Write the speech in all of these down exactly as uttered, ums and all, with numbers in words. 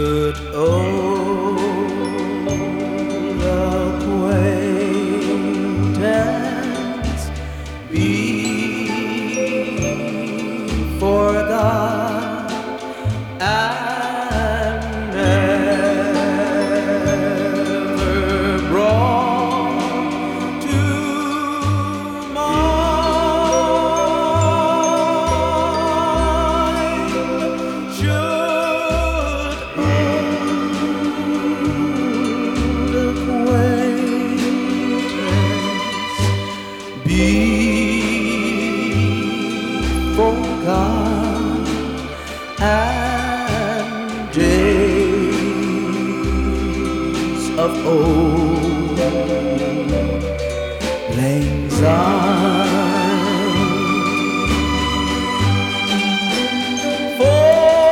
Should old acquaintance be forgot and never brought to mind? Should old acquaintance be forgot and days of old lang syne for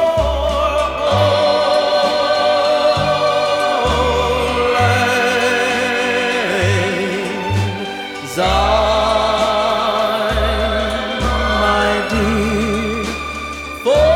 old lang syne, my dear, for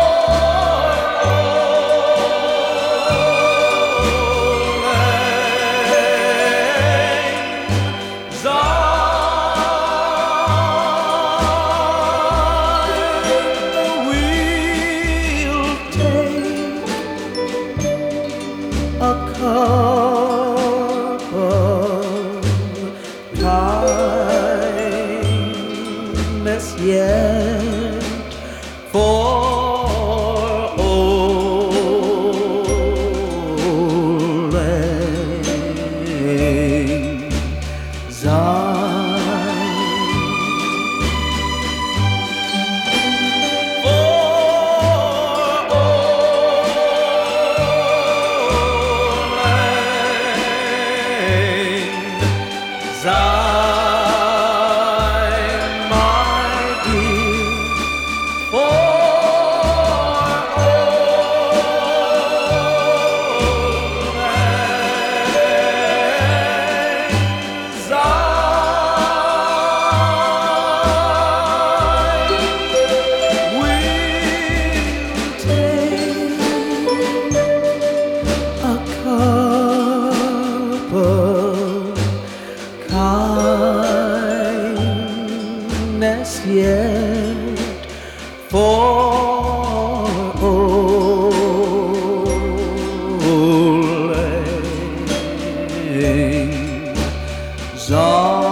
a cup of kindness yet for old lang syne. Syne, my dear, for old lang syne, we'll take a cup of kindness yet for old lang syne.